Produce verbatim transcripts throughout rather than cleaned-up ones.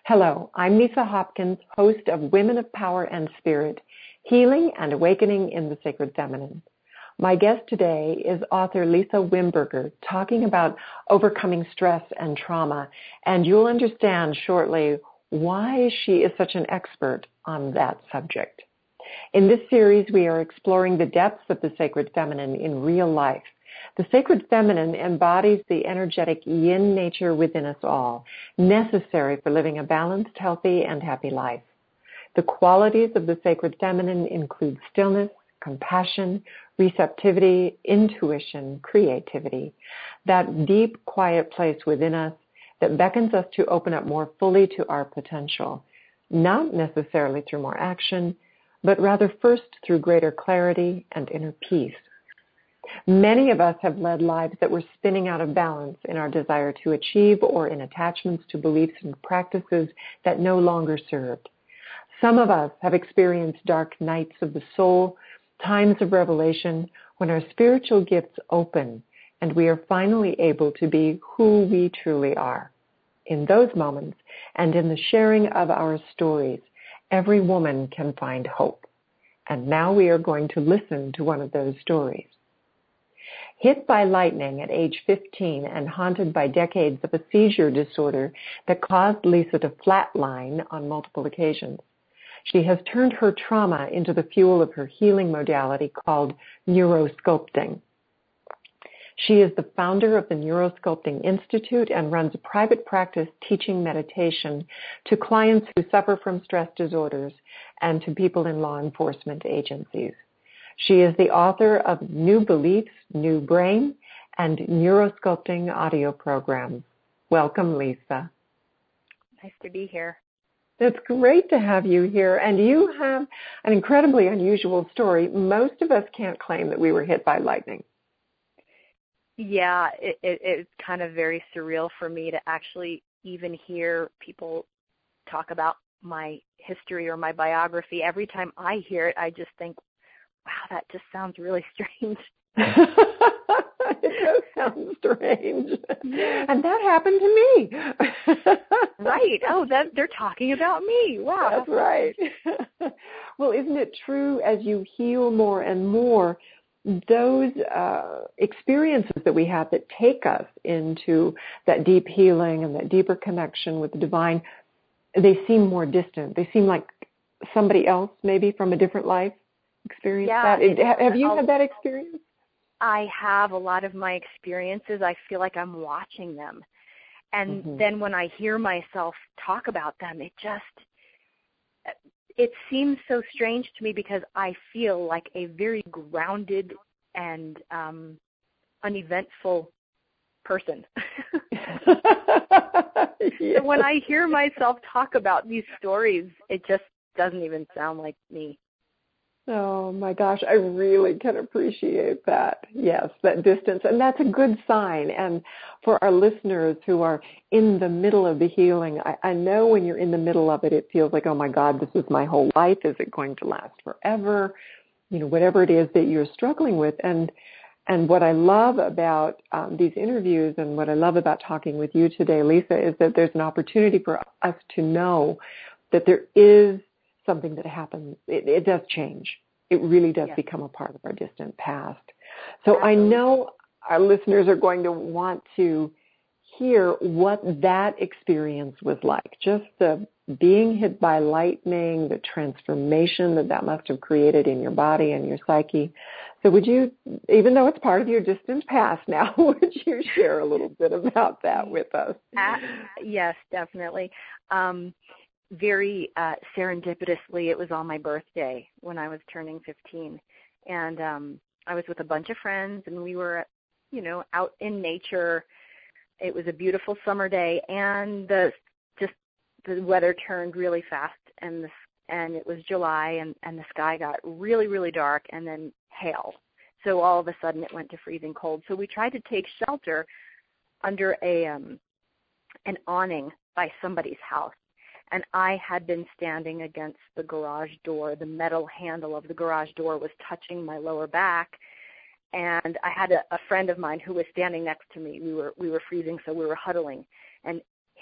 Hello, I'm Lisa Hopkins, host of Women of Power and Spirit, Healing and Awakening in the Sacred Feminine. My guest today is author Lisa Wimberger, talking about overcoming stress and trauma, and you'll understand shortly why she is such an expert on that subject. In this series, we are exploring the depths of the sacred feminine in real life. The sacred feminine embodies the energetic yin nature within us all, necessary for living a balanced, healthy, and happy life. The qualities of the sacred feminine include stillness, compassion, receptivity, intuition, creativity, that deep, quiet place within us that beckons us to open up more fully to our potential, not necessarily through more action, but rather first through greater clarity and inner peace. Many of us have led lives that were spinning out of balance in our desire to achieve or in attachments to beliefs and practices that no longer served. Some of us have experienced dark nights of the soul, times of revelation when our spiritual gifts open and we are finally able to be who we truly are. In those moments and in the sharing of our stories, every woman can find hope. And now we are going to listen to one of those stories. Hit by lightning at age fifteen and haunted by decades of a seizure disorder that caused Lisa to flatline on multiple occasions, she has turned her trauma into the fuel of her healing modality called neurosculpting. She is the founder of the Neurosculpting Institute and runs a private practice teaching meditation to clients who suffer from stress disorders and to people in law enforcement agencies. She is the author of New Beliefs, New Brain, and Neurosculpting audio programs. Welcome, Lisa. Nice to be here. It's great to have you here. And you have an incredibly unusual story. Most of us can't claim that we were hit by lightning. Yeah, it, it, it's kind of very surreal for me to actually even hear people talk about my history or my biography. Every time I hear it, I just think, wow, that just sounds really strange. It does sound strange. Yeah. And that happened to me. Right. Oh, that they're talking about me. Wow. That's right. Well, isn't it true as you heal more and more, those uh, experiences that we have that take us into that deep healing and that deeper connection with the divine, they seem more distant. They seem like somebody else, maybe from a different life. Experience yeah, that? It, have you I'll, had that experience? I have. A lot of my experiences, I feel like I'm watching them. And mm-hmm. then when I hear myself talk about them, it just, it seems so strange to me because I feel like a very grounded and um, uneventful person. Yes. So when I hear myself talk about these stories, it just doesn't even sound like me. Oh, my gosh, I really can appreciate that. Yes, that distance. And that's a good sign. And for our listeners who are in the middle of the healing, I, I know when you're in the middle of it, it feels like, oh, my God, this is my whole life. Is it going to last forever? You know, whatever it is that you're struggling with. And and what I love about um, these interviews and what I love about talking with you today, Lisa, is that there's an opportunity for us to know that there is something that happens. It, it does change. It really does yes. become a part of our distant past. So Absolutely. I know our listeners are going to want to hear what that experience was like. Just the being hit by lightning, the transformation that that must have created in your body and your psyche. So would you, even though it's part of your distant past now, would you share a little bit about that with us? Uh, yes, definitely. Um, Very uh, serendipitously, it was on my birthday when I was turning fifteen. And um, I was with a bunch of friends, and we were, you know, out in nature. It was a beautiful summer day, and the just the weather turned really fast, and the, and it was July, and, and the sky got really, really dark, and then hail. So all of a sudden, it went to freezing cold. So we tried to take shelter under a um, an awning by somebody's house. And I had been standing against the garage door. The metal handle of the garage door was touching my lower back. And I had a, a friend of mine who was standing next to me. We were we were freezing, so we were huddling. And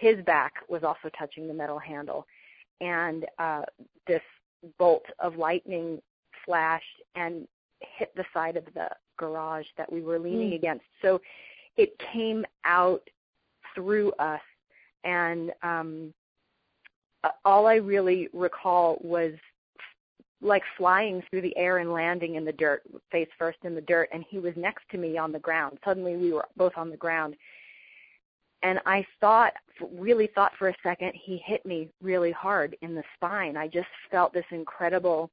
his back was also touching the metal handle. And uh, this bolt of lightning flashed and hit the side of the garage that we were leaning mm. against. So it came out through us. And um, all I really recall was like flying through the air and landing in the dirt, face first in the dirt, and he was next to me on the ground. Suddenly we were both on the ground. And I thought, really thought for a second, he hit me really hard in the spine. I just felt this incredible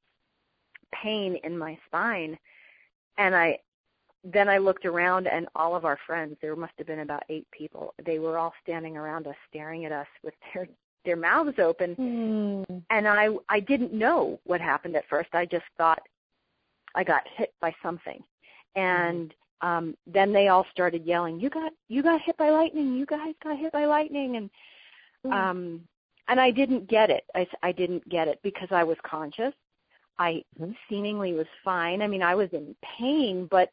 pain in my spine. And I then I looked around, and all of our friends, there must have been about eight people, they were all standing around us, staring at us with their their mouths open. Mm. And I I didn't know what happened at first. I just thought I got hit by something. And mm. um, then they all started yelling, you got you got hit by lightning, you guys got hit by lightning. And mm. um, and I didn't get it. I, I didn't get it because I was conscious. I mm. seemingly was fine. I mean, I was in pain, but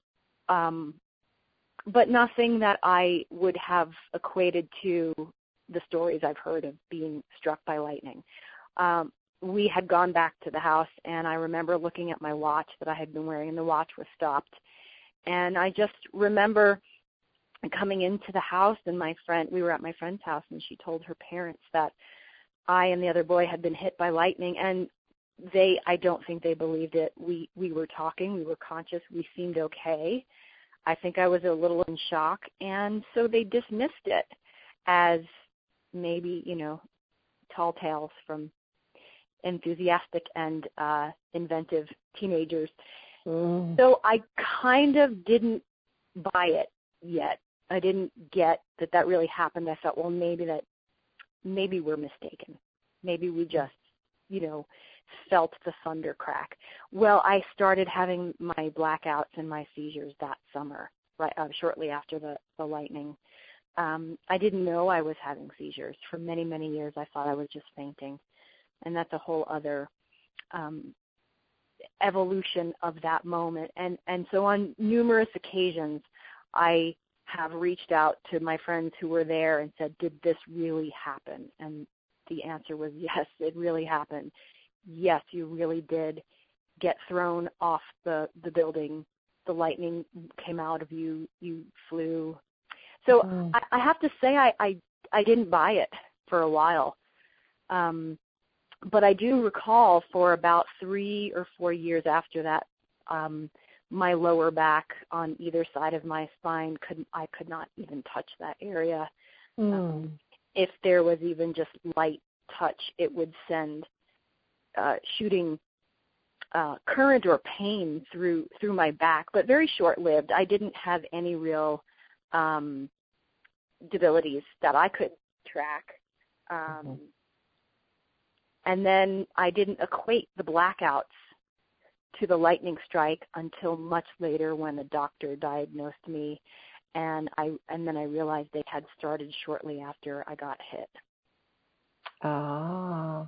um, but nothing that I would have equated to the stories I've heard of being struck by lightning. Um, we had gone back to the house, and I remember looking at my watch that I had been wearing, and the watch was stopped. And I just remember coming into the house, and my friend, we were at my friend's house, and she told her parents that I and the other boy had been hit by lightning, and they, I don't think they believed it. We, we were talking, we were conscious, we seemed okay. I think I was a little in shock, and so they dismissed it as maybe, you know, tall tales from enthusiastic and uh, inventive teenagers. Mm. So I kind of didn't buy it yet. I didn't get that that really happened. I thought, well, maybe that, maybe we're mistaken. Maybe we just, you know, felt the thunder crack. Well, I started having my blackouts and my seizures that summer, right, uh, shortly after the, the lightning. Um, I didn't know I was having seizures. For many, many years, I thought I was just fainting. And that's a whole other um, evolution of that moment. And, and so on numerous occasions, I have reached out to my friends who were there and said, did this really happen? And the answer was, yes, it really happened. Yes, you really did get thrown off the, the building. The lightning came out of you. You flew. So mm. I, I have to say I, I, I didn't buy it for a while. Um, but I do recall for about three or four years after that, um, my lower back on either side of my spine, could I could not even touch that area. Mm. Um, if there was even just light touch, it would send uh, shooting uh, current or pain through through my back, but very short-lived. I didn't have any real um, debilities that I could track. Um, mm-hmm. And then I didn't equate the blackouts to the lightning strike until much later when the doctor diagnosed me, and I and then I realized they had started shortly after I got hit. Ah,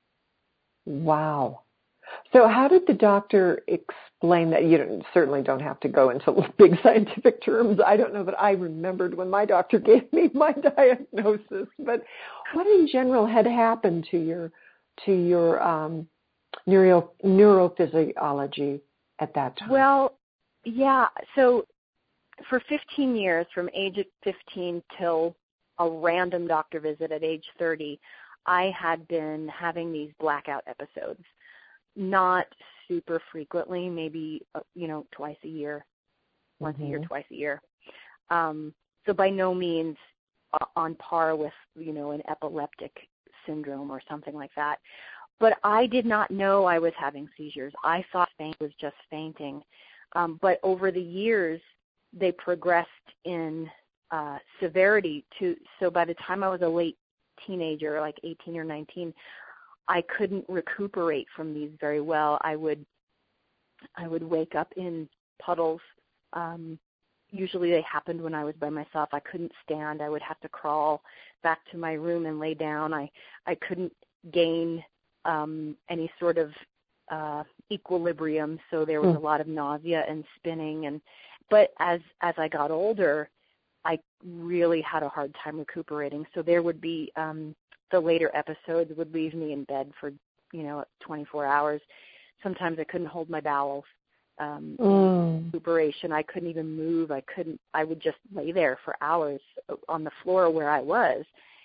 wow. So how did the doctor explain that? You don't, certainly don't have to go into big scientific terms. I don't know that I remembered when my doctor gave me my diagnosis, but what in general had happened to your to your um, neuro, neurophysiology at that time? Well, yeah. So for fifteen years, from age fifteen till a random doctor visit at age thirty, I had been having these blackout episodes. Not super frequently, maybe, uh, you know, twice a year, once mm-hmm. a year, twice a year. Um, so by no means uh, on par with, you know, an epileptic syndrome or something like that. But I did not know I was having seizures. I thought faint was just fainting. Um, but over the years, they progressed in uh, severity to, so by the time I was a late teenager, like eighteen or nineteen, I couldn't recuperate from these very well. I would, I would wake up in puddles. Um, usually they happened when I was by myself. I couldn't stand. I would have to crawl back to my room and lay down. I, I couldn't gain um, any sort of uh, equilibrium, so there was mm. a lot of nausea and spinning. And but as as I got older, I really had a hard time recuperating. So there would be um, the later episodes would leave me in bed for, you know, twenty-four hours. Sometimes I couldn't hold my bowels. Um, mm. recuperation, I couldn't even move. I couldn't. I would just lay there for hours on the floor where I was.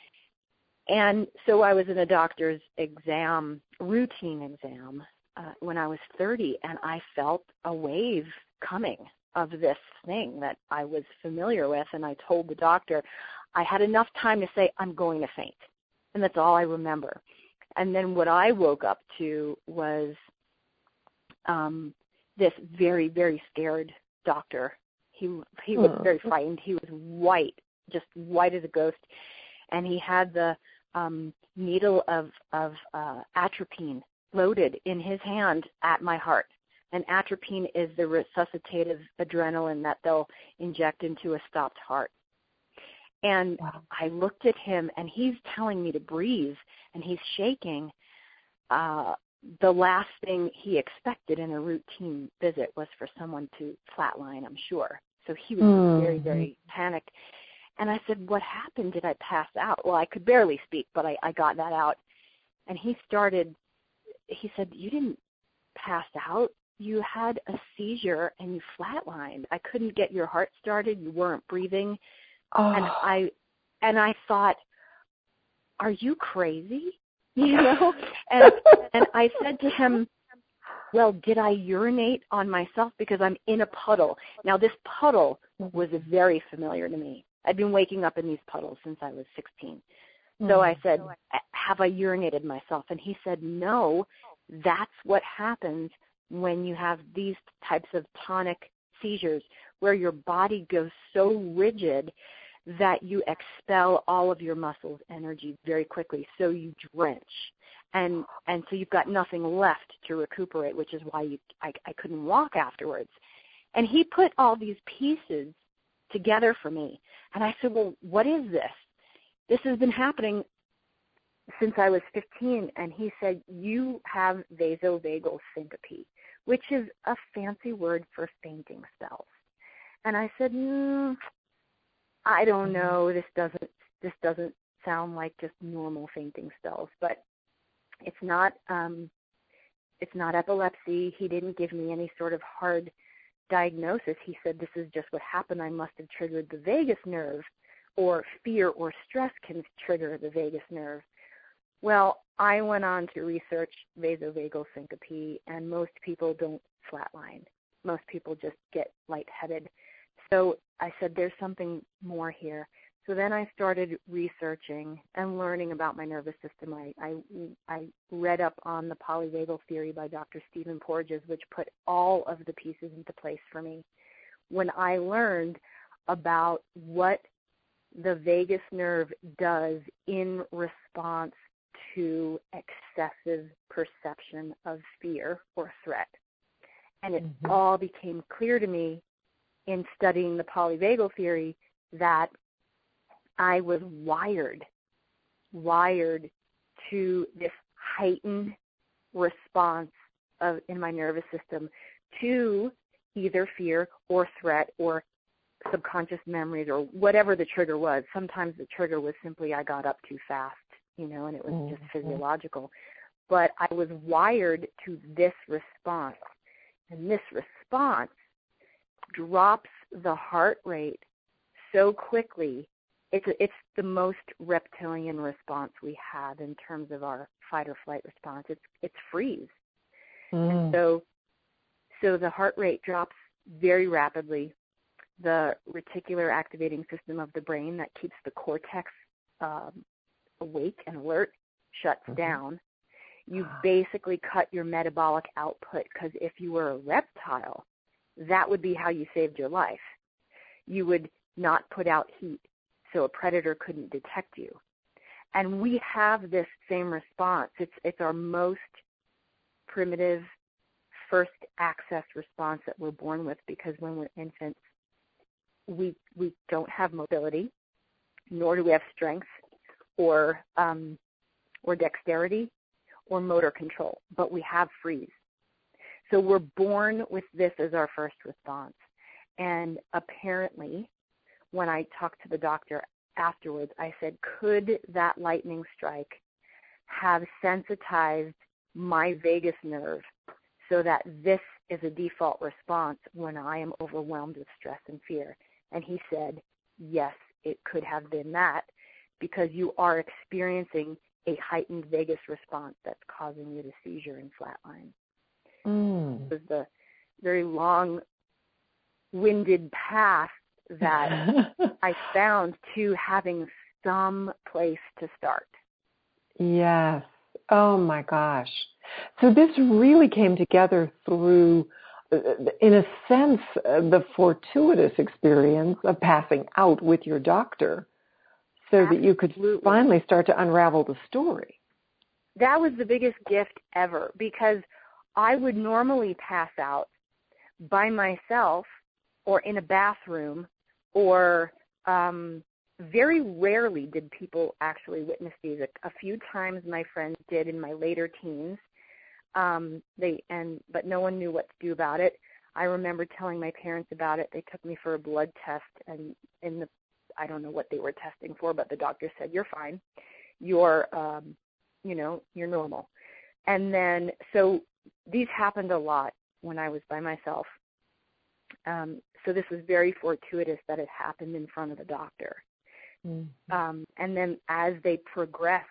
And so I was in a doctor's exam, routine exam, uh, when I was thirty, and I felt a wave coming of this thing that I was familiar with, and I told the doctor, I had enough time to say, I'm going to faint, and that's all I remember. And then what I woke up to was um, this very, very scared doctor. He he was very frightened. He was white, just white as a ghost, and he had the um, needle of, of uh, atropine loaded in his hand at my heart. And atropine is the resuscitative adrenaline that they'll inject into a stopped heart. And wow. I looked at him, and he's telling me to breathe, and he's shaking. Uh, the last thing he expected in a routine visit was for someone to flatline, I'm sure. So he was mm. very, very panicked. And I said, what happened? Did I pass out? Well, I could barely speak, but I, I got that out. And he started, he said, you didn't pass out. You had a seizure and you flatlined. I couldn't get your heart started. You weren't breathing. Oh. And I and I thought, are you crazy? You know? and and I said to him, well, did I urinate on myself? Because I'm in a puddle. Now, this puddle was very familiar to me. I'd been waking up in these puddles since I was sixteen. Mm-hmm. So I said, have I urinated myself? And he said, no, that's what happens when you have these types of tonic seizures, where your body goes so rigid that you expel all of your muscles' energy very quickly, so you drench. And and so you've got nothing left to recuperate, which is why you, I, I couldn't walk afterwards. And he put all these pieces together for me. And I said, well, what is this? This has been happening since I was fifteen. And he said, you have vasovagal syncope, which is a fancy word for fainting spells. And I said, mm, I don't know. This doesn't this doesn't sound like just normal fainting spells, but it's not um, it's not epilepsy. He didn't give me any sort of hard diagnosis. He said, this is just what happened. I must have triggered the vagus nerve, or fear or stress can trigger the vagus nerve. Well, I went on to research vasovagal syncope, and most people don't flatline. Most people just get lightheaded. So I said, there's something more here. So then I started researching and learning about my nervous system. I, I, I read up on the polyvagal theory by Doctor Stephen Porges, which put all of the pieces into place for me. When I learned about what the vagus nerve does in response to excessive perception of fear or threat. And it mm-hmm. all became clear to me in studying the polyvagal theory that I was wired, wired to this heightened response of in my nervous system to either fear or threat or subconscious memories or whatever the trigger was. Sometimes the trigger was simply I got up too fast, you know, and it was mm-hmm. just physiological. But I was wired to this response, and this response drops the heart rate so quickly. It's it's the most reptilian response we have in terms of our fight or flight response. It's it's freeze. Mm. And so so the heart rate drops very rapidly. The reticular activating system of the brain that keeps the cortex um, awake and alert shuts mm-hmm. down. You basically cut your metabolic output, because if you were a reptile, that would be how you saved your life. You would not put out heat, so a predator couldn't detect you. And we have this same response. It's it's our most primitive first access response that we're born with, because when we're infants, we we don't have mobility, nor do we have strength or um, or dexterity or motor control, but we have freeze. So we're born with this as our first response. And apparently, when I talked to the doctor afterwards, I said, could that lightning strike have sensitized my vagus nerve so that this is a default response when I am overwhelmed with stress and fear? And he said, yes, it could have been that, because you are experiencing a heightened vagus response that's causing you to seizure and flatline. Mm. It was the very long-winded path that I found to having some place to start. Yes. Oh, my gosh. So this really came together through, in a sense, the fortuitous experience of passing out with your doctor, so Absolutely. that you could finally start to unravel the story. That was the biggest gift ever, because I would normally pass out by myself or in a bathroom, or um, very rarely did people actually witness these. A, a few times my friends did in my later teens, um, they and but no one knew what to do about it. I remember telling my parents about it. They took me for a blood test, and in the I don't know what they were testing for, but the doctor said, you're fine. You're, um, you know, you're normal. And then, so these happened a lot when I was by myself. Um, so this was very fortuitous that it happened in front of the doctor. Mm-hmm. Um, and then as they progressed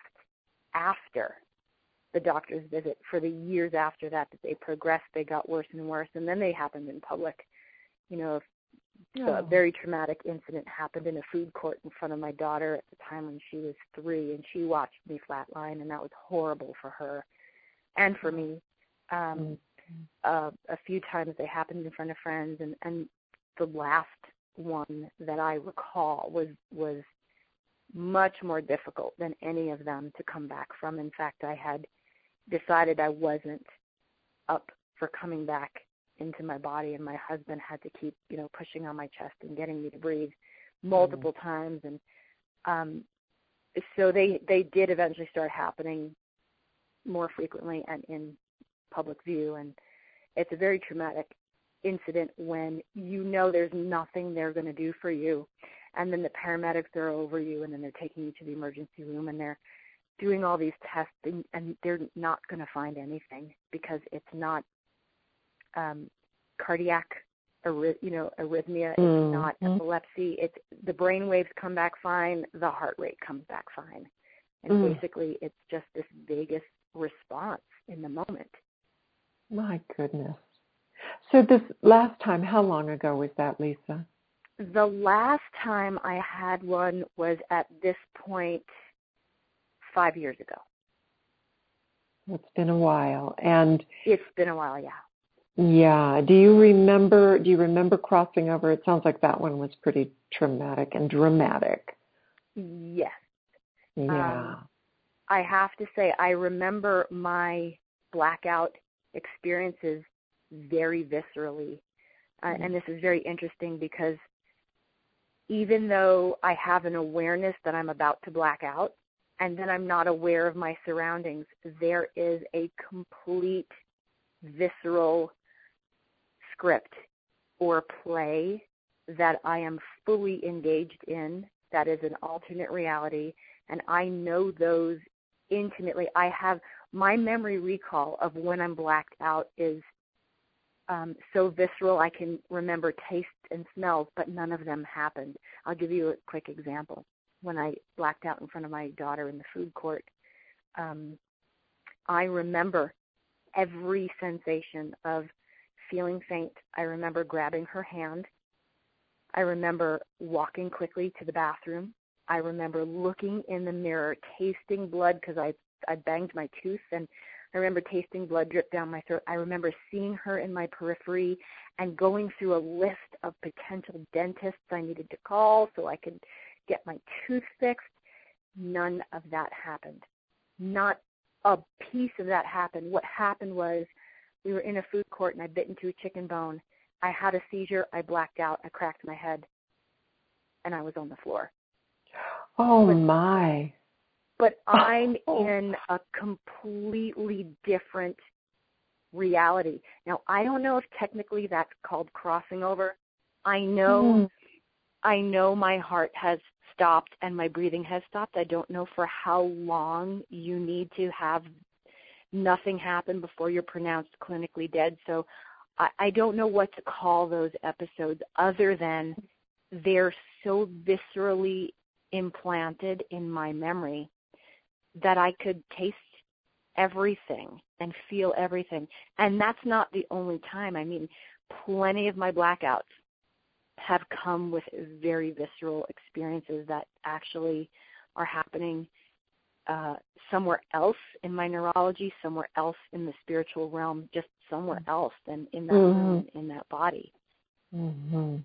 after the doctor's visit, for the years after that, that they progressed, they got worse and worse. And then they happened in public. You know, So oh. a very traumatic incident happened in a food court in front of my daughter at the time when she was three, and she watched me flatline, and that was horrible for her and for me. Um, mm-hmm. uh, a few times they happened in front of friends, and, and the last one that I recall was was much more difficult than any of them to come back from. In fact, I had decided I wasn't up for coming back into my body, and my husband had to keep, you know, pushing on my chest and getting me to breathe multiple mm. times. And um, so they, they did eventually start happening more frequently and in public view. And it's a very traumatic incident when you know there's nothing they're going to do for you. And then the paramedics are over you, and then they're taking you to the emergency room, and they're doing all these tests, and, and they're not going to find anything because it's not um, cardiac, you know, arrhythmia. It's mm-hmm. not epilepsy. It's the brain waves come back fine. The heart rate comes back fine. And mm. basically it's just this vagus response in the moment. My goodness. So this last time, how long ago was that, Lisa? The last time I had one was at this point five years ago. It's been a while. And it's been a while, yeah. Yeah. Do you remember, do you remember crossing over? It sounds like that one was pretty traumatic and dramatic. Yes. Yeah. Um, I have to say, I remember my blackout experiences very viscerally. Uh, mm-hmm. And this is very interesting because even though I have an awareness that I'm about to black out, and then I'm not aware of my surroundings, there is a complete visceral script or play that I am fully engaged in that is an alternate reality, and I know those intimately. I have my memory recall of when I'm blacked out is um, so visceral. I can remember tastes and smells, but none of them happened. I'll give you a quick example. When I blacked out in front of my daughter in the food court, um, I remember every sensation of feeling faint. I remember grabbing her hand. I remember walking quickly to the bathroom. I remember looking in the mirror, tasting blood because I I banged my tooth, and I remember tasting blood drip down my throat. I remember seeing her in my periphery and going through a list of potential dentists I needed to call so I could get my tooth fixed. None of that happened. Not a piece of that happened. What happened was we were in a food court and I bit into a chicken bone. I had a seizure. I blacked out. I cracked my head, and I was on the floor. Oh, but, my. But I'm oh. in a completely different reality. Now, I don't know if technically that's called crossing over. I know mm. I know my heart has stopped and my breathing has stopped. I don't know for how long you need to have nothing happen before you're pronounced clinically dead. So I, I don't know what to call those episodes other than they're so viscerally implanted in my memory that I could taste everything and feel everything. And that's not the only time. I mean, plenty of my blackouts have come with very visceral experiences that actually are happening uh, somewhere else in my neurology, somewhere else in the spiritual realm, just somewhere else than in that mm-hmm. room, in that body. Mm-hmm.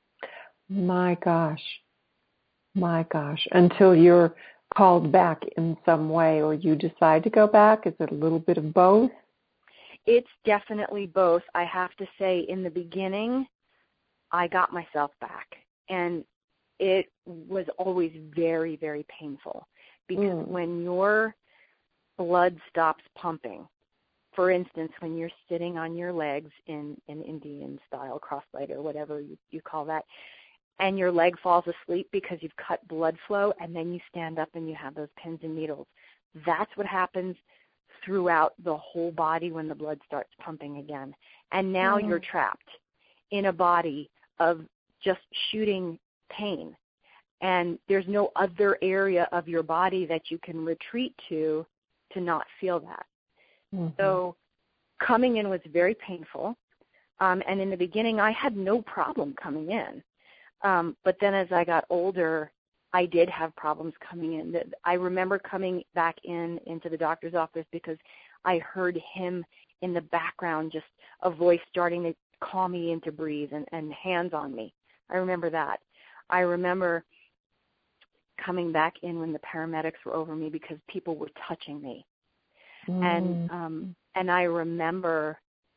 My gosh. My gosh. Until you're called back in some way or you decide to go back? Is it a little bit of both? It's definitely both. I have to say, in the beginning, I got myself back, and it was always very, very painful because mm. when your blood stops pumping, for instance, when you're sitting on your legs in an Indian style cross-legged or whatever you, you call that, and your leg falls asleep because you've cut blood flow, and then you stand up and you have those pins and needles. That's what happens throughout the whole body when the blood starts pumping again. And now mm. you're trapped in a body of just shooting pain. And there's no other area of your body that you can retreat to to not feel that. Mm-hmm. So coming in was very painful. Um, and in the beginning, I had no problem coming in. Um, but then as I got older, I did have problems coming in. I remember coming back in into the doctor's office because I heard him in the background, just a voice starting to call me in to breathe and, and hands on me. I remember that. I remember coming back in when the paramedics were over me because people were touching me. Mm. And um, and I remember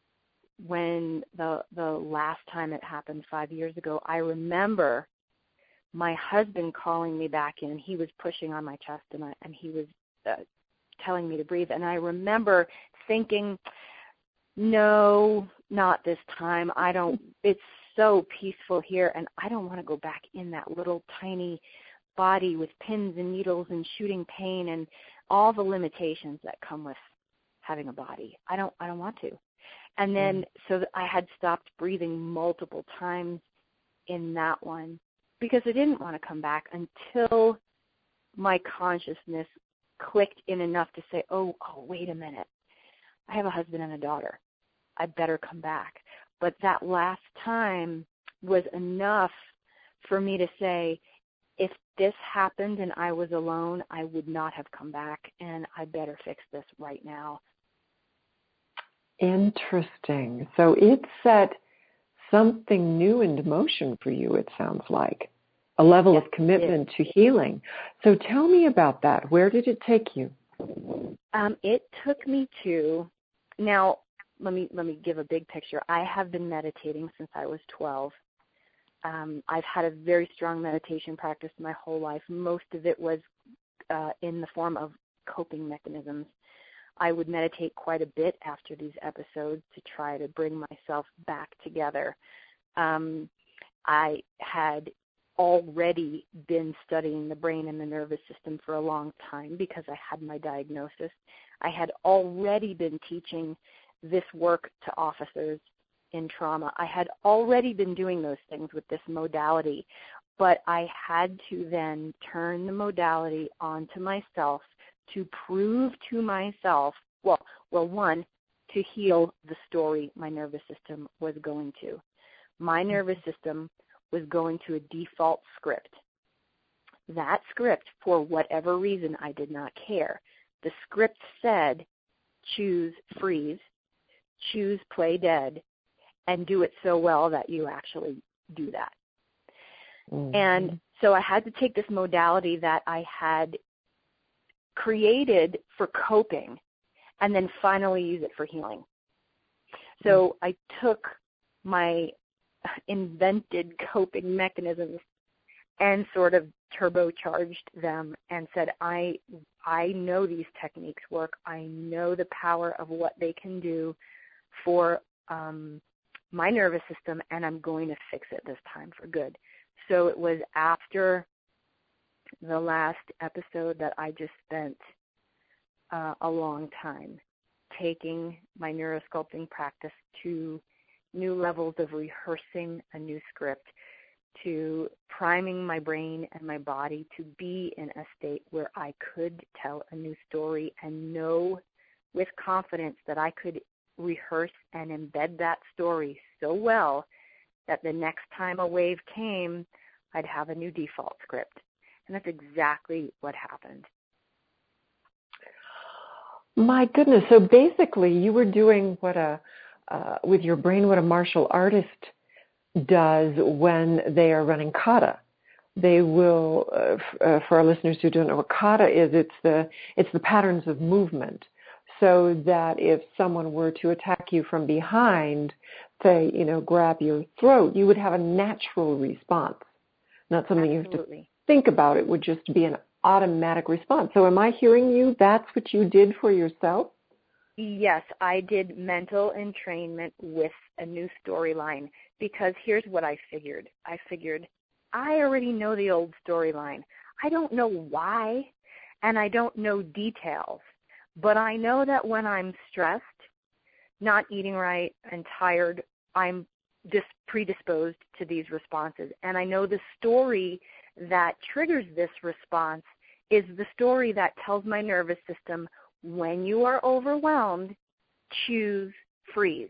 when the the last time it happened five years ago, I remember my husband calling me back in. He was pushing on my chest and I, and he was uh, telling me to breathe. And I remember thinking, no, not this time. I don't, it's so peaceful here, and I don't want to go back in that little tiny body with pins and needles and shooting pain and all the limitations that come with having a body. I don't, I don't want to. And then, so that I had stopped breathing multiple times in that one because I didn't want to come back until my consciousness clicked in enough to say, oh, oh, wait a minute. I have a husband and a daughter. I better come back. But that last time was enough for me to say, if this happened and I was alone, I would not have come back, and I better fix this right now. Interesting. So it set something new into motion for you, it sounds like. A level yes, of commitment to healing. So tell me about that. Where did it take you? Um, it took me to, now let me let me give a big picture. I have been meditating since I was twelve. Um, I've had a very strong meditation practice my whole life. Most of it was uh, in the form of coping mechanisms. I would meditate quite a bit after these episodes to try to bring myself back together. Um, I had already been studying the brain and the nervous system for a long time because I had my diagnosis. I had already been teaching this work to officers in trauma. I had already been doing those things with this modality, but I had to then turn the modality onto myself to prove to myself, well, well, one, to heal the story my nervous system was going to. My nervous system was going to a default script. That script, for whatever reason, I did not care. The script said, choose freeze, choose play dead, and do it so well that you actually do that. Mm-hmm. And so I had to take this modality that I had created for coping and then finally use it for healing. So I took my invented coping mechanisms and sort of turbocharged them and said, I I know these techniques work. I know the power of what they can do for um, my nervous system, and I'm going to fix it this time for good. So it was after the last episode that I just spent uh, a long time taking my neurosculpting practice to new levels of rehearsing a new script, to priming my brain and my body to be in a state where I could tell a new story and know with confidence that I could rehearse and embed that story so well that the next time a wave came, I'd have a new default script. And that's exactly what happened. My goodness. So basically you were doing what a, uh, with your brain, what a martial artist does when they are running kata. They will, uh, f- uh, for our listeners who don't know what kata is, it's the, it's the patterns of movement. So that if someone were to attack you from behind, say, you know, grab your throat, you would have a natural response. Not something Absolutely. you have to think about. It would just be an automatic response. So am I hearing you? That's what you did for yourself? Yes, I did mental entrainment with a new storyline because here's what I figured. I figured I already know the old storyline. I don't know why, and I don't know details, but I know that when I'm stressed, not eating right, and tired, I'm dis- predisposed to these responses. And I know the story that triggers this response is the story that tells my nervous system, when you are overwhelmed, choose freeze.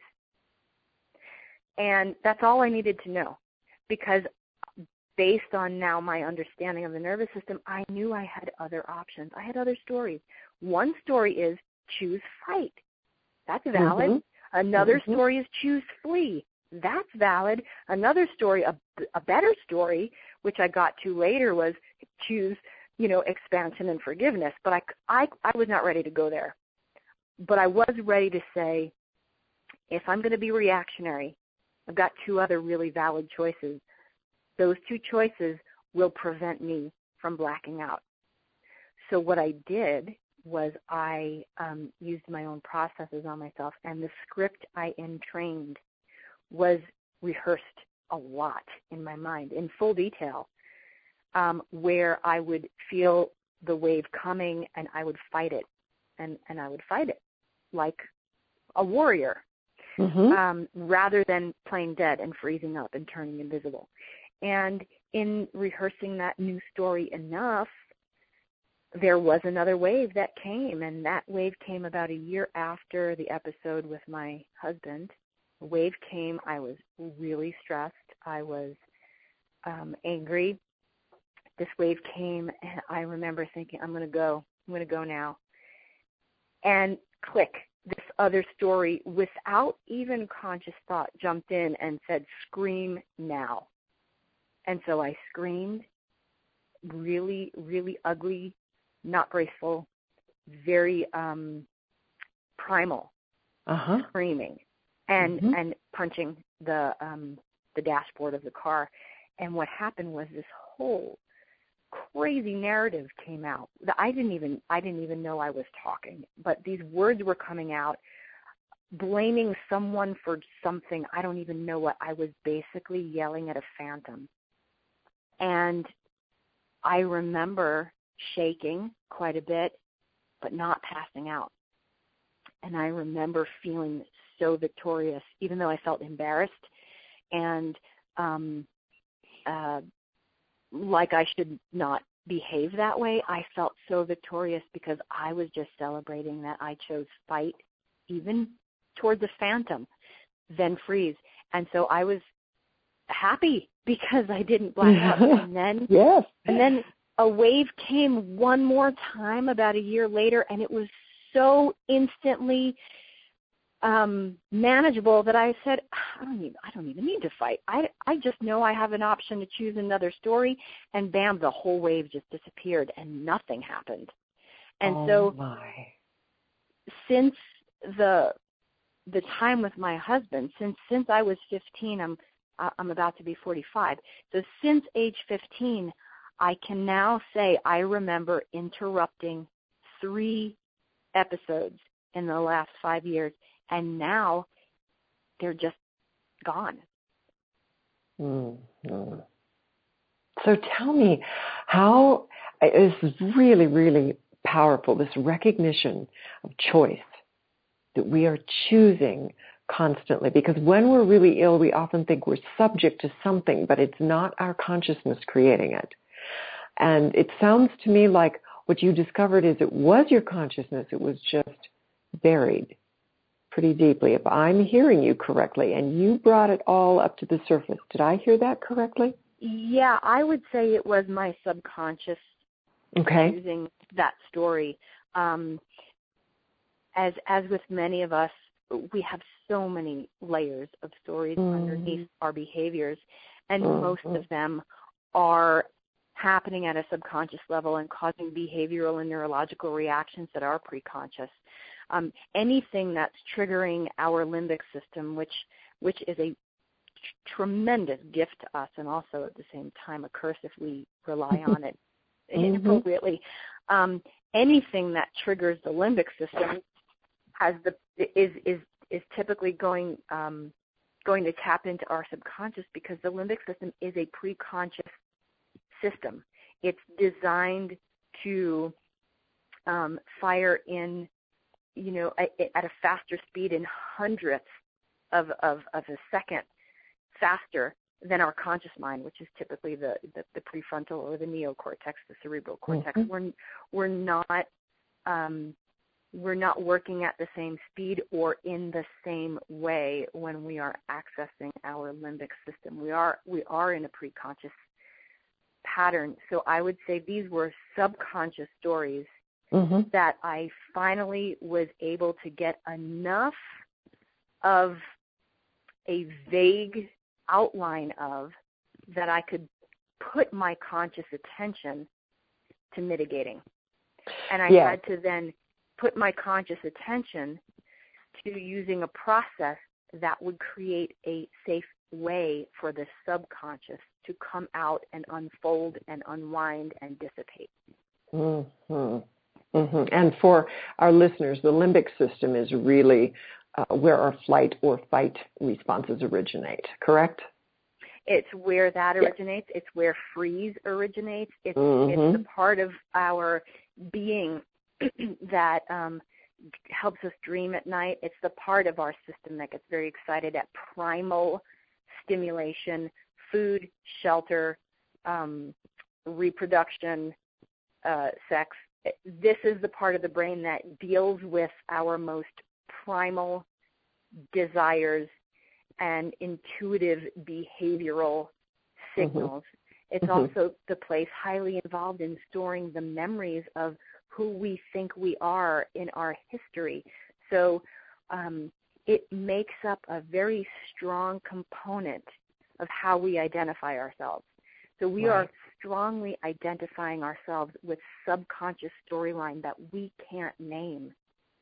And that's all I needed to know, because based on now my understanding of the nervous system, I knew I had other options. I had other stories. One story is choose fight. That's valid. Mm-hmm. Another mm-hmm. story is choose flee. That's valid. Another story, a, a better story, which I got to later, was choose, you know, expansion and forgiveness. But I, I, I was not ready to go there. But I was ready to say, if I'm going to be reactionary, I've got two other really valid choices. Those two choices will prevent me from blacking out. So what I did was I um, used my own processes on myself, and the script I entrained was rehearsed a lot in my mind, in full detail, um, where I would feel the wave coming and I would fight it, and, and I would fight it like a warrior, mm-hmm. um, rather than playing dead and freezing up and turning invisible. And in rehearsing that new story enough, there was another wave that came, and that wave came about a year after the episode with my husband. The wave came. I was really stressed. I was um, angry. This wave came, and I remember thinking, I'm going to go. I'm going to go now. And click, this other story, without even conscious thought, jumped in and said, scream now. And so I screamed, really, really ugly, not graceful, very um, primal, uh-huh. screaming, and mm-hmm. and punching the um, the dashboard of the car. And what happened was this whole crazy narrative came out. I didn't even I didn't even know I was talking, but these words were coming out, blaming someone for something. I don't even know what. I was basically yelling at a phantom. And I remember shaking quite a bit, but not passing out. And I remember feeling so victorious, even though I felt embarrassed and um, uh, like I should not behave that way. I felt so victorious because I was just celebrating that I chose fight, even toward the phantom, then freeze. And so I was happy because I didn't black out. And then, yes. and then a wave came one more time about a year later, and it was so instantly um, manageable that I said, I don't even, I don't even need to fight. I, I just know I have an option to choose another story, and bam, the whole wave just disappeared, and nothing happened. And oh so, my. since the the time with my husband, since since I was fifteen, I'm I'm about to be forty-five. So since age fifteen, I can now say I remember interrupting three episodes in the last five years, and now they're just gone. Mm-hmm. So tell me, how this is really, really powerful, this recognition of choice, that we are choosing constantly. Because when we're really ill, we often think we're subject to something, but it's not our consciousness creating it. And it sounds to me like what you discovered is it was your consciousness, it was just buried pretty deeply, if I'm hearing you correctly, and you brought it all up to the surface. Did I hear that correctly? Yeah, I would say it was my subconscious okay. using that story. Um, as as with many of us, we have so many layers of stories mm. underneath our behaviors, and mm-hmm. most of them are happening at a subconscious level and causing behavioral and neurological reactions that are preconscious. Um, anything that's triggering our limbic system, which which is a tr- tremendous gift to us, and also at the same time a curse if we rely on it mm-hmm. inappropriately. Um, anything that triggers the limbic system has the is is is typically going um, going to tap into our subconscious, because the limbic system is a preconscious system. It's designed to um, fire in, you know, at a faster speed, in hundredths of, of, of a second faster than our conscious mind, which is typically the, the, the prefrontal or the neocortex, the cerebral cortex. Mm-hmm. We're we're not um, we're not working at the same speed or in the same way when we are accessing our limbic system. We are we are in a preconscious pattern. So I would say these were subconscious stories mm-hmm. that I finally was able to get enough of a vague outline of that I could put my conscious attention to mitigating. And I yeah. had to then put my conscious attention to using a process that would create a safe way for the subconscious to come out and unfold and unwind and dissipate. Mm-hmm. Mm-hmm. And for our listeners, the limbic system is really uh, where our flight or fight responses originate, correct? It's where that originates. Yeah. It's where freeze originates. It's, mm-hmm. it's the part of our being that um, helps us dream at night. It's the part of our system that gets very excited at primal stimulation, food, shelter, um, reproduction, uh, sex. This is the part of the brain that deals with our most primal desires and intuitive behavioral signals. Mm-hmm. It's mm-hmm. also the place highly involved in storing the memories of who we think we are in our history. So um, it makes up a very strong component of how we identify ourselves. So we right. are strongly identifying ourselves with subconscious storyline that we can't name.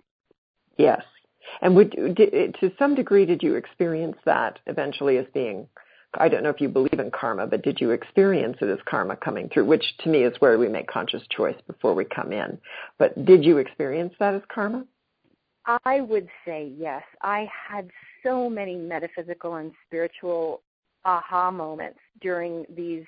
Yes. And would, did, to some degree, did you experience that eventually as being, I don't know if you believe in karma, but did you experience it as karma coming through, which to me is where we make conscious choice before we come in. But did you experience that as karma? I would say yes. I had so many metaphysical and spiritual aha moments during these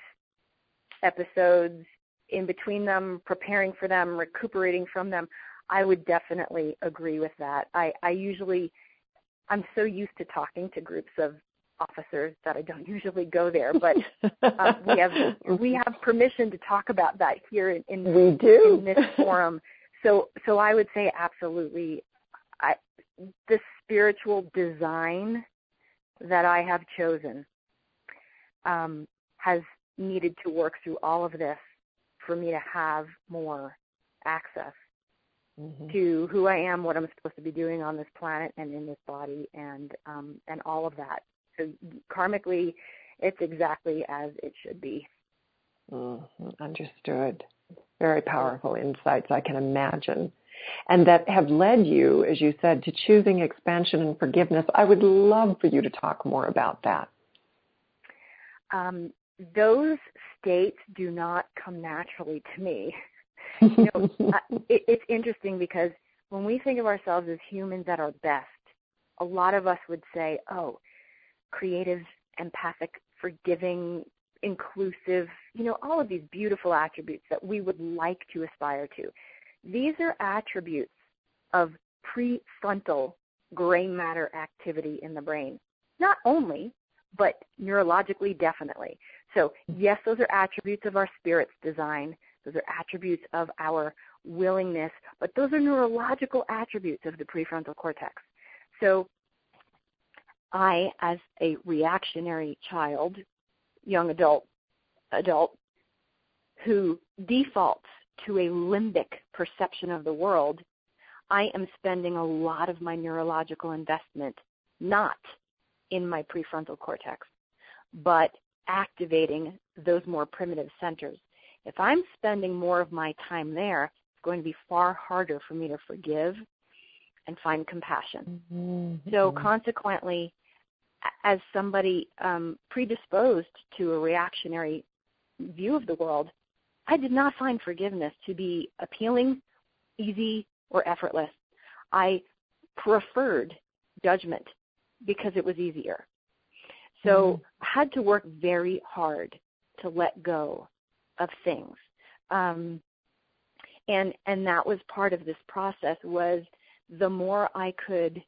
episodes, in between them, preparing for them, recuperating from them. I would definitely agree with that. I, I usually, I'm so used to talking to groups of officers that I don't usually go there, but um, we have we have permission to talk about that here in, in, we do. in this forum. So so I would say absolutely, I, the spiritual design that I have chosen um, has needed to work through all of this for me to have more access mm-hmm. to who I am, what I'm supposed to be doing on this planet and in this body, and um, and all of that. So karmically, it's exactly as it should be. Mm-hmm. Understood. Very powerful insights, I can imagine. And that have led you, as you said, to choosing expansion and forgiveness. I would love for you to talk more about that. Um, those states do not come naturally to me. You know, it, it's interesting because when we think of ourselves as humans at our best, a lot of us would say, oh, creative, empathic, forgiving, inclusive, you know, all of these beautiful attributes that we would like to aspire to. These are attributes of prefrontal gray matter activity in the brain. Not only, but neurologically, definitely. So, yes, those are attributes of our spirit's design. Those are attributes of our willingness, but those are neurological attributes of the prefrontal cortex. So, I, as a reactionary child, young adult, adult, who defaults to a limbic perception of the world, I am spending a lot of my neurological investment not in my prefrontal cortex, but activating those more primitive centers. If I'm spending more of my time there, it's going to be far harder for me to forgive and find compassion. Mm-hmm. So consequently, as somebody um, predisposed to a reactionary view of the world, I did not find forgiveness to be appealing, easy, or effortless. I preferred judgment because it was easier. So mm-hmm. I had to work very hard to let go of things. Um, and and that was part of this process, was the more I could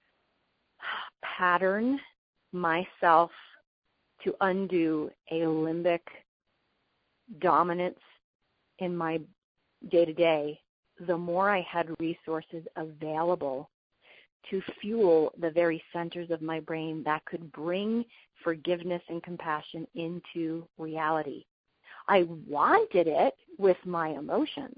pattern myself to undo a limbic dominance in my day-to-day, the more I had resources available to fuel the very centers of my brain that could bring forgiveness and compassion into reality. I wanted it with my emotions.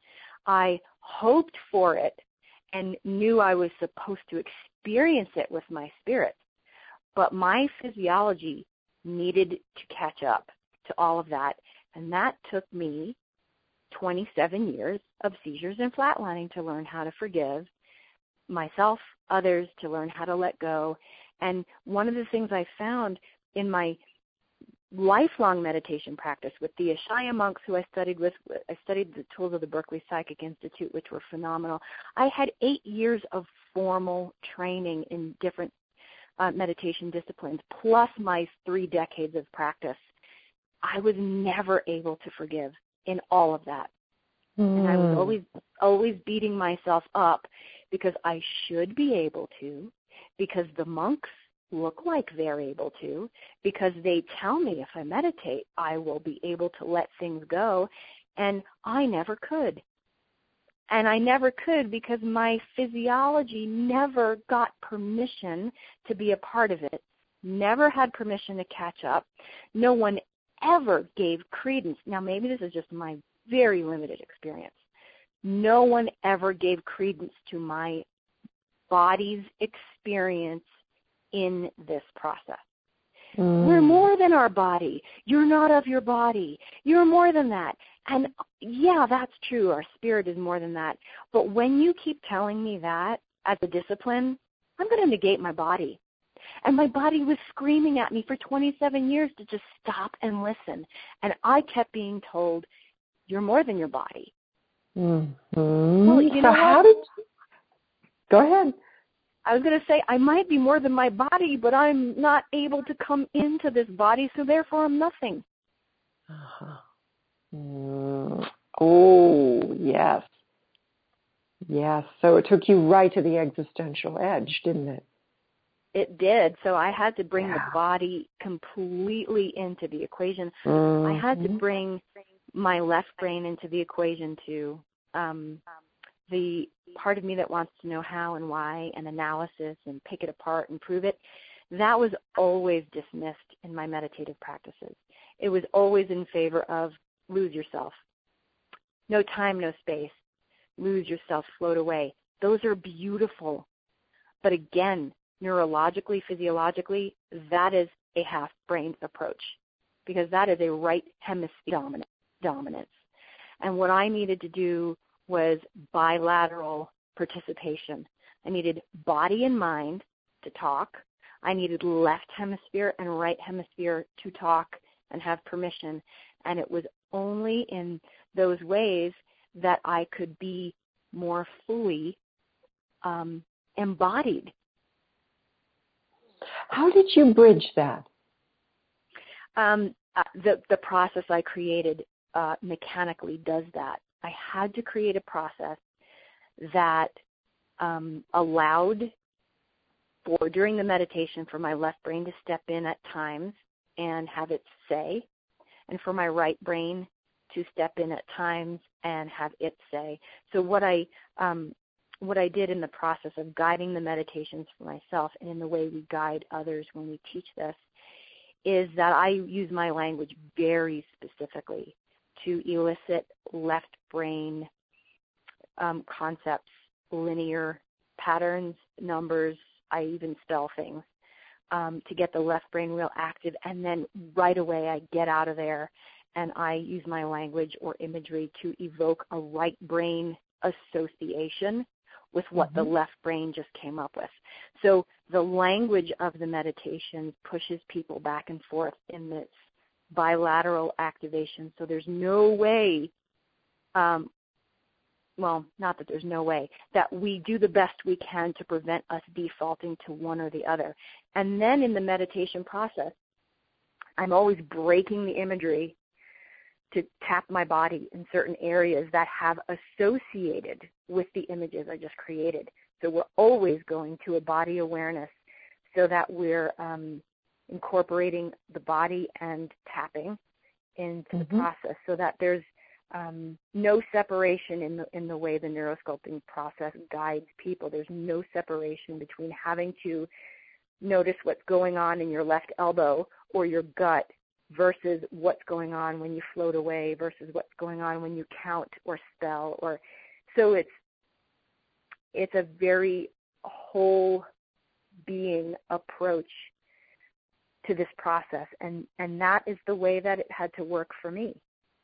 I hoped for it and knew I was supposed to experience it with my spirit. But my physiology needed to catch up to all of that. And that took me twenty-seven years of seizures and flatlining to learn how to forgive myself, others, to learn how to let go. And one of the things I found in my lifelong meditation practice with the Ashaya monks who I studied with, I studied the tools of the Berkeley Psychic Institute, which were phenomenal. I had eight years of formal training in different uh, meditation disciplines, plus my three decades of practice. I was never able to forgive in all of that. Mm. And I was always, always beating myself up because I should be able to, because the monks look like they're able to, because they tell me if I meditate, I will be able to let things go, and I never could. And I never could because my physiology never got permission to be a part of it, never had permission to catch up. No one ever gave credence. Now, maybe this is just my very limited experience. No one ever gave credence to my body's experience in this process. Mm. We're more than our body. You're not of your body. You're more than that. And yeah, that's true. Our spirit is more than that. But when you keep telling me that as a discipline, I'm going to negate my body. And my body was screaming at me for twenty-seven years to just stop and listen. And I kept being told, you're more than your body. Mm-hmm. Well, you so know how what? did you... Go ahead. I was going to say, I might be more than my body, but I'm not able to come into this body, so therefore I'm nothing. Uh-huh. Mm. Oh, yes. Yes. So it took you right to the existential edge, didn't it? It did. So I had to bring yeah. the body completely into the equation. Mm-hmm. I had to bring my left brain into the equation too. Um, the part of me that wants to know how and why and analysis and pick it apart and prove it, that was always dismissed in my meditative practices. It was always in favor of lose yourself. No time, no space. Lose yourself, float away. Those are beautiful. But again, neurologically, physiologically, that is a half-brained approach because that is a right hemisphere dominant, dominance. And what I needed to do was bilateral participation. I needed body and mind to talk. I needed left hemisphere and right hemisphere to talk and have permission. And it was only in those ways that I could be more fully um, embodied. How did you bridge that? Um, uh, the, the process I created uh, mechanically does that. I had to create a process that um, allowed for, during the meditation, for my left brain to step in at times and have it say, and for my right brain to step in at times and have it say. So what I um, what I did in the process of guiding the meditations for myself and in the way we guide others when we teach this is that I use my language very specifically to elicit left brain um, concepts, linear patterns, numbers. I even spell things um, to get the left brain real active, and then right away I get out of there and I use my language or imagery to evoke a right brain association with what mm-hmm. the left brain just came up with. So the language of the meditation pushes people back and forth in this bilateral activation. So there's no way, um, well, not that there's no way, that we do the best we can to prevent us defaulting to one or the other. And then in the meditation process, I'm always breaking the imagery to tap my body in certain areas that have associated with the images I just created. So we're always going to a body awareness so that we're um, incorporating the body and tapping into mm-hmm. the process so that there's um, no separation in the, in the way the neurosculpting process guides people. There's no separation between having to notice what's going on in your left elbow or your gut versus what's going on when you float away versus what's going on when you count or spell. Or so it's it's a very whole being approach to this process, and, and that is the way that it had to work for me.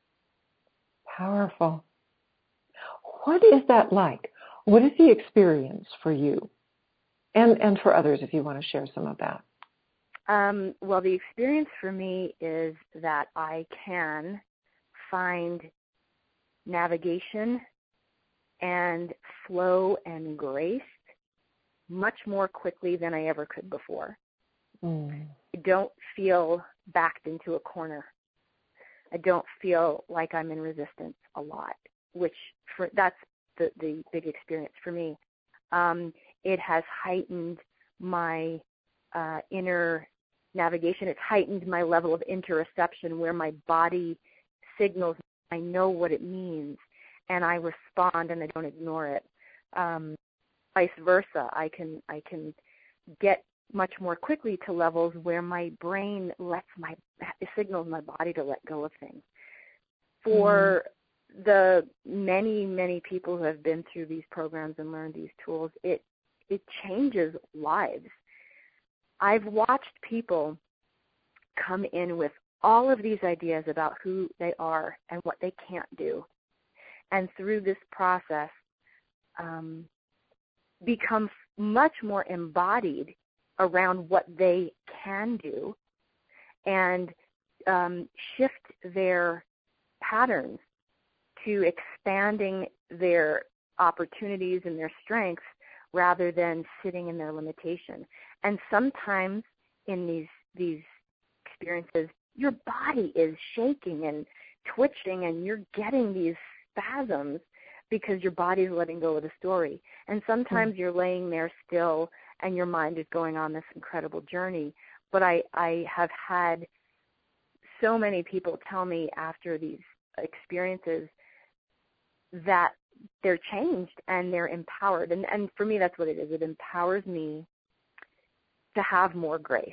Powerful. What is that like? What is the experience for you and, and for others if you want to share some of that? Um, well, the experience for me is that I can find navigation and flow and grace much more quickly than I ever could before. Mm. I don't feel backed into a corner. I don't feel like I'm in resistance a lot, which for, that's the, the big experience for me. Um, it has heightened my uh, inner navigation. It's heightened my level of interoception where my body signals, I know what it means, and I respond and I don't ignore it. Um, vice versa, I can I can get much more quickly to levels where my brain lets my signals my body to let go of things. For mm-hmm. the many, many people who have been through these programs and learned these tools, it it changes lives. I've watched people come in with all of these ideas about who they are and what they can't do. And through this process, um, become much more embodied around what they can do and um, shift their patterns to expanding their opportunities and their strengths rather than sitting in their limitation. And sometimes in these these experiences, your body is shaking and twitching and you're getting these spasms because your body is letting go of the story. And sometimes mm-hmm. you're laying there still and your mind is going on this incredible journey. But I, I have had so many people tell me after these experiences that they're changed and they're empowered. And, and for me, that's what it is. It empowers me to have more grace.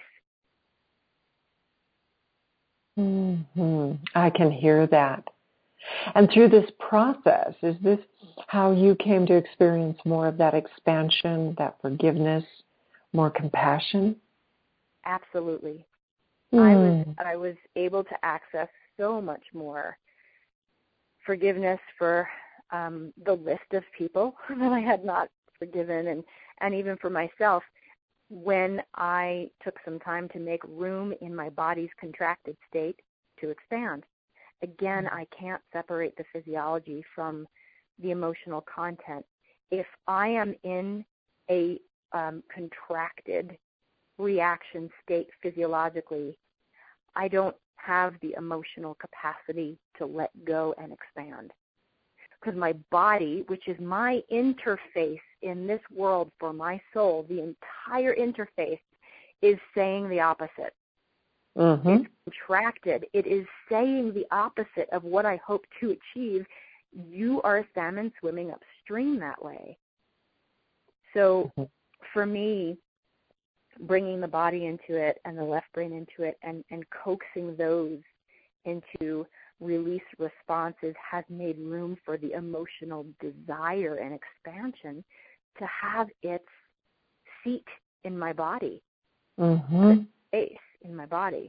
Mm-hmm. I can hear that. And through this process, is this how you came to experience more of that expansion, that forgiveness, more compassion? Absolutely. Mm. I was I was able to access so much more forgiveness for um, the list of people that I had not forgiven, and, and even for myself when I took some time to make room in my body's contracted state to expand. Again, I can't separate the physiology from the emotional content. If I am in a um, contracted reaction state physiologically, I don't have the emotional capacity to let go and expand. Because my body, which is my interface in this world for my soul, the entire interface is saying the opposite. Mm-hmm. It's contracted. It is saying the opposite of what I hope to achieve. You are a salmon swimming upstream that way. So mm-hmm. for me, bringing the body into it and the left brain into it and, and coaxing those into release responses has made room for the emotional desire and expansion to have its seat in my body, mm-hmm. space in my body.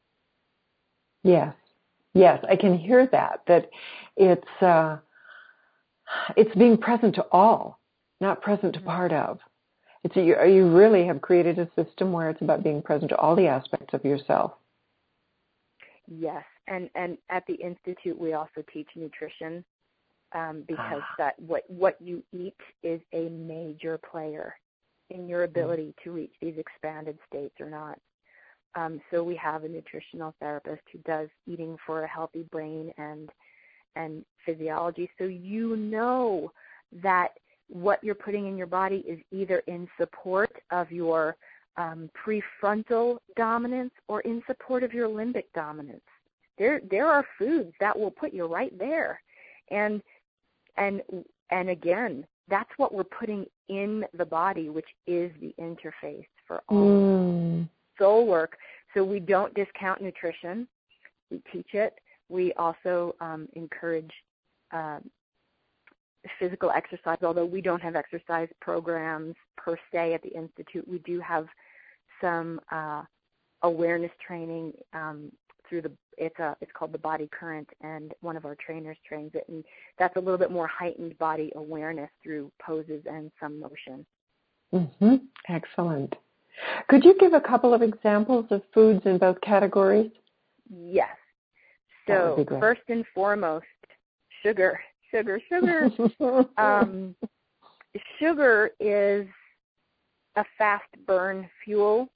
Yes, yes, I can hear that, that it's, uh, it's being present to all, not present to part of. It's a, you, you really have created a system where it's about being present to all the aspects of yourself. Yes, and, and at the Institute we also teach nutrition um, because ah. that what, what you eat is a major player in your ability mm. to reach these expanded states or not. Um, so we have a nutritional therapist who does eating for a healthy brain and and physiology. So you know that what you're putting in your body is either in support of your um, prefrontal dominance or in support of your limbic dominance. There there are foods that will put you right there. And and and again, that's what we're putting in the body, which is the interface for all mm. soul work. So we don't discount nutrition. We teach it. We also um, encourage uh, physical exercise, although we don't have exercise programs per se at the Institute. We do have some uh, awareness training um, through the, it's, a, it's called the Body Current, and one of our trainers trains it, and that's a little bit more heightened body awareness through poses and some motion. Mm-hmm. Excellent. Could you give a couple of examples of foods in both categories? Yes. So first and foremost, sugar, sugar, sugar. um, sugar is a fast burn fuel.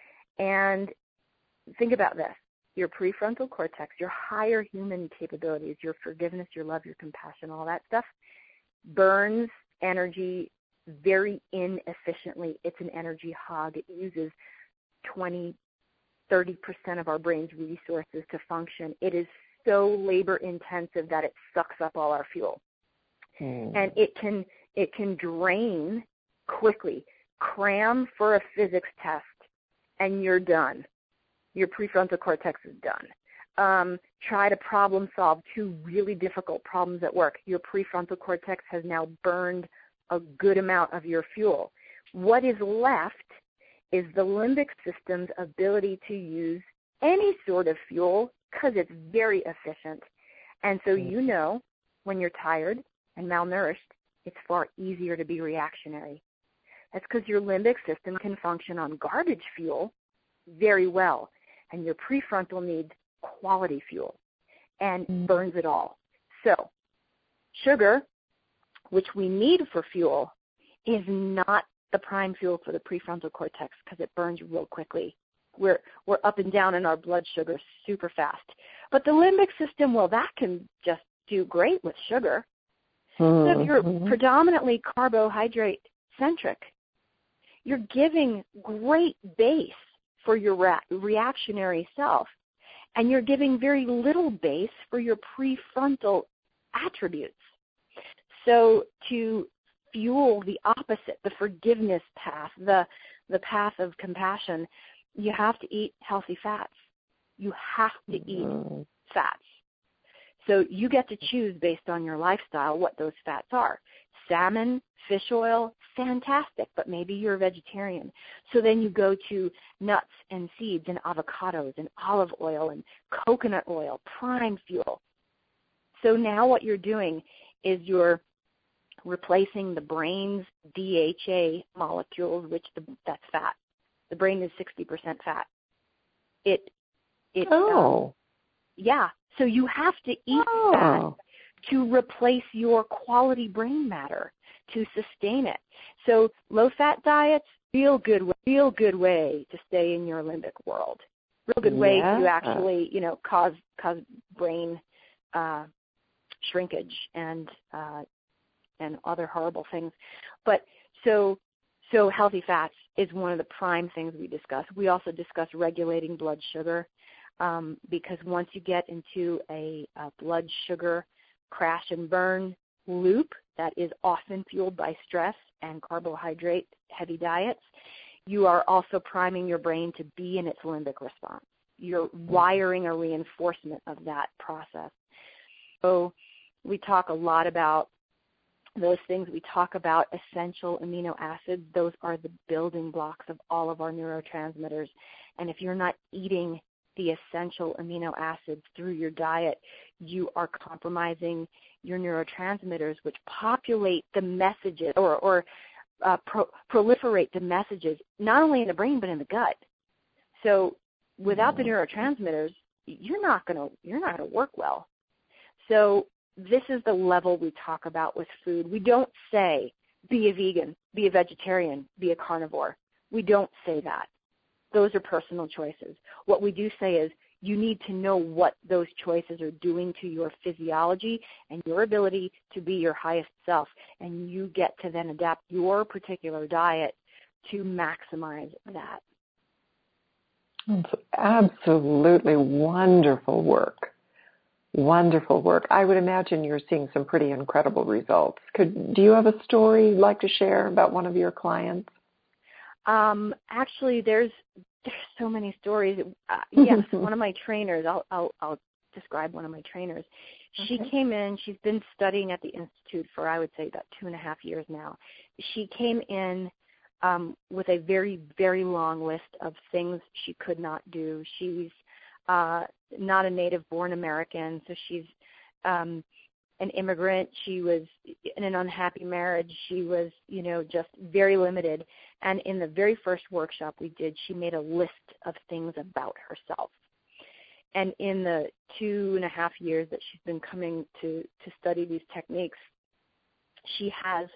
And think about this. Your prefrontal cortex, your higher human capabilities, your forgiveness, your love, your compassion, all that stuff, burns energy very inefficiently. It's an energy hog. It uses twenty, thirty percent of our brain's resources to function. It is so labor intensive that it sucks up all our fuel. Mm. And it can it can drain quickly. Cram for a physics test and you're done. Your prefrontal cortex is done. Um, try to problem solve two really difficult problems at work. Your prefrontal cortex has now burned a good amount of your fuel. What is left is the limbic system's ability to use any sort of fuel because it's very efficient. And so you know when you're tired and malnourished, it's far easier to be reactionary. That's because your limbic system can function on garbage fuel very well, and your prefrontal needs quality fuel and burns it all. So sugar, which we need for fuel, is not the prime fuel for the prefrontal cortex because it burns real quickly. We're we're up and down in our blood sugar super fast. But the limbic system, well, that can just do great with sugar. Mm-hmm. So if you're predominantly carbohydrate-centric, you're giving great base for your ra- reactionary self, and you're giving very little base for your prefrontal attributes. So to fuel the opposite, the forgiveness path, the the path of compassion, you have to eat healthy fats. You have to eat mm-hmm. fats. So you get to choose based on your lifestyle what those fats are. Salmon, fish oil, fantastic, but maybe you're a vegetarian. So then you go to nuts and seeds and avocados and olive oil and coconut oil, prime fuel. So now what you're doing is you're replacing the brain's D H A molecules, which the, that's fat. The brain is sixty percent fat. It, it, oh. Um, yeah. So you have to eat oh. fat to replace your quality brain matter, to sustain it. So low-fat diets, real good, real good way to stay in your limbic world. real good way yeah. to actually, you know, cause cause brain uh, shrinkage and uh, and other horrible things. But so so healthy fats is one of the prime things we discuss. We also discuss regulating blood sugar um, because once you get into a, a blood sugar crash and burn loop that is often fueled by stress and carbohydrate heavy diets, you are also priming your brain to be in its limbic response. You're wiring a reinforcement of that process. So we talk a lot about those things. We talk about essential amino acids. Those are the building blocks of all of our neurotransmitters. And if you're not eating the essential amino acids through your diet, you are compromising your neurotransmitters, which populate the messages or, or uh, pro- proliferate the messages, not only in the brain but in the gut. So without the neurotransmitters, you're not going to you're not going to work well. So this is the level we talk about with food. We don't say be a vegan, be a vegetarian, be a carnivore. We don't say that. Those are personal choices. What we do say is you need to know what those choices are doing to your physiology and your ability to be your highest self, and you get to then adapt your particular diet to maximize that. It's absolutely wonderful work. Wonderful work. I would imagine you're seeing some pretty incredible results. Could do you have a story you'd like to share about one of your clients? Um, actually, there's there's so many stories. Uh, yes, one of my trainers. I'll I'll I'll describe one of my trainers. She Okay. came in. She's been studying at the Institute for I would say about two and a half years now. She came in um, with a very very long list of things she could not do. She's uh, not a native-born American, so she's um, an immigrant. She was in an unhappy marriage. She was, you know, just very limited. And in the very first workshop we did, she made a list of things about herself. And in the two and a half years that she's been coming to, to study these techniques, she has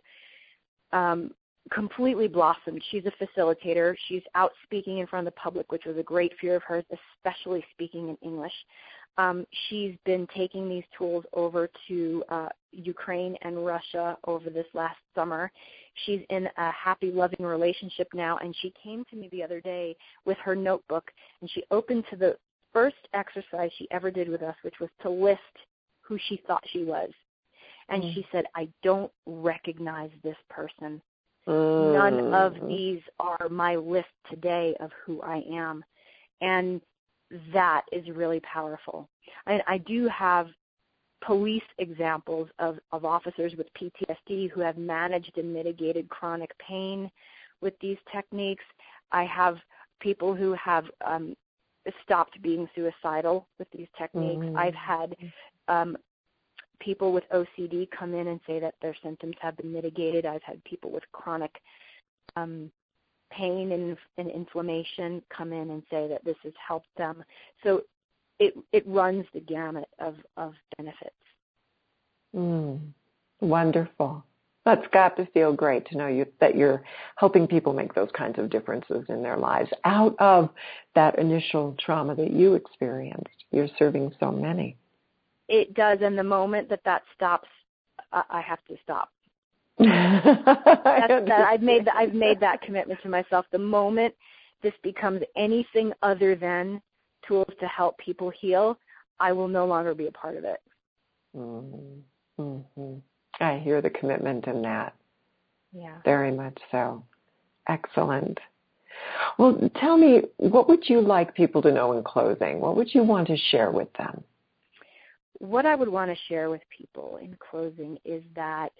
um, completely blossomed. She's a facilitator. She's out speaking in front of the public, which was a great fear of hers, especially speaking in English. Um, she's been taking these tools over to uh, Ukraine and Russia over this last summer. She's in a happy, loving relationship now, and she came to me the other day with her notebook, and she opened to the first exercise she ever did with us, which was to list who she thought she was. And mm. she said, I don't recognize this person. Mm. None of these are my list today of who I am. And that is really powerful. I, I do have police examples of, of officers with P T S D who have managed and mitigated chronic pain with these techniques. I have people who have um, stopped being suicidal with these techniques. Mm-hmm. I've had um, people with O C D come in and say that their symptoms have been mitigated. I've had people with chronic um, pain and, and inflammation come in and say that this has helped them. So it it runs the gamut of, of benefits. Mm, wonderful. That's got to feel great to know you, that you're helping people make those kinds of differences in their lives out of that initial trauma that you experienced. You're serving so many. It does, and the moment that that stops, uh, I have to stop. That's, that, I've made that, I've made that commitment to myself. The moment this becomes anything other than tools to help people heal, I will no longer be a part of it. Mm-hmm. I hear the commitment in that. Yeah. Very much so. Excellent. Well, tell me, what would you like people to know in closing? What would you want to share with them? What I would want to share with people in closing is that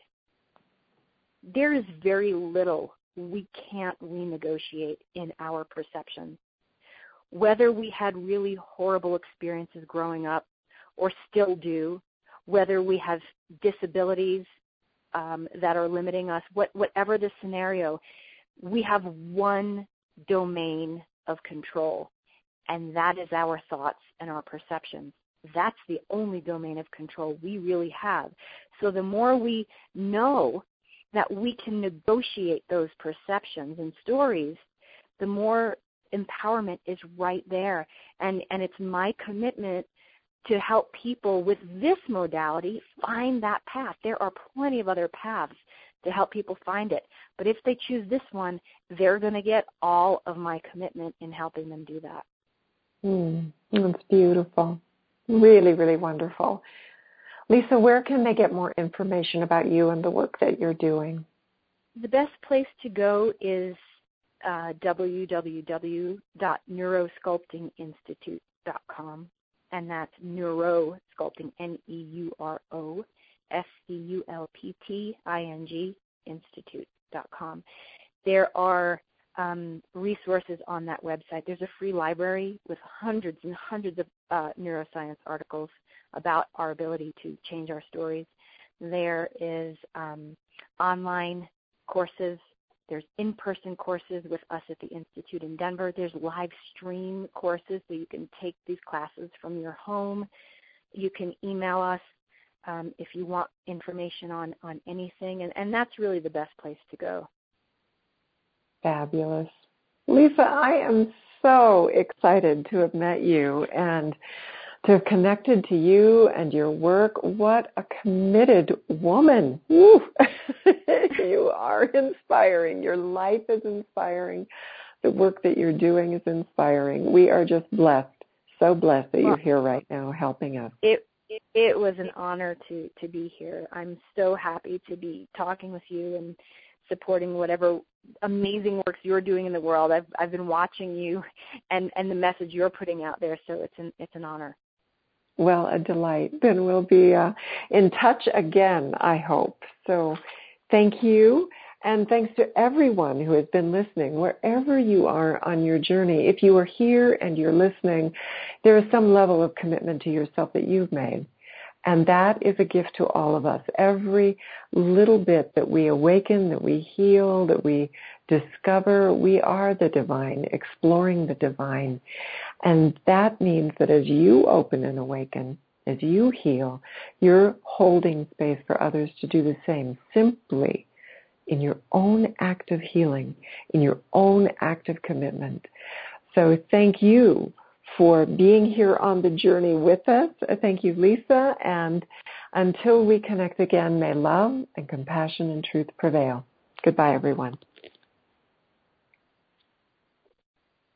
there is very little we can't renegotiate in our perception. Whether we had really horrible experiences growing up or still do, whether we have disabilities um, that are limiting us, what, whatever the scenario, we have one domain of control, and that is our thoughts and our perceptions. That's the only domain of control we really have. So the more we know that we can negotiate those perceptions and stories, the more empowerment is right there. And, and it's my commitment to help people with this modality find that path. There are plenty of other paths to help people find it. But if they choose this one, they're going to get all of my commitment in helping them do that. Mm, that's beautiful. Really, really wonderful. Lisa, where can they get more information about you and the work that you're doing? The best place to go is uh, w w w dot neurosculpting institute dot com, and that's neurosculpting, N E U R O S C U L P T I N G, institute dot com. There are um, resources on that website. There's a free library with hundreds and hundreds of uh, neuroscience articles about our ability to change our stories. There is um, online courses. There's in-person courses with us at the Institute in Denver. There's live stream courses, so you can take these classes from your home. You can email us um, if you want information on, on anything, and, and that's really the best place to go. Fabulous. Lisa, I am so excited to have met you and to have connected to you and your work. What a committed woman. Woo. You are inspiring. Your life is inspiring. The work that you're doing is inspiring. We are just blessed, so blessed that you're here right now helping us. It it, it was an honor to, to be here. I'm so happy to be talking with you and supporting whatever amazing works you're doing in the world. I've I've been watching you and, and the message you're putting out there, so it's an it's an honor. Well, a delight. Then we'll be uh, in touch again, I hope. So thank you, and thanks to everyone who has been listening, wherever you are on your journey. If you are here and you're listening, there is some level of commitment to yourself that you've made. And that is a gift to all of us. Every little bit that we awaken, that we heal, that we discover, we are the divine, exploring the divine. And that means that as you open and awaken, as you heal, you're holding space for others to do the same, simply in your own act of healing, in your own act of commitment. So thank you for being here on the journey with us. Thank you, Lisa. And until we connect again, may love and compassion and truth prevail. Goodbye, everyone.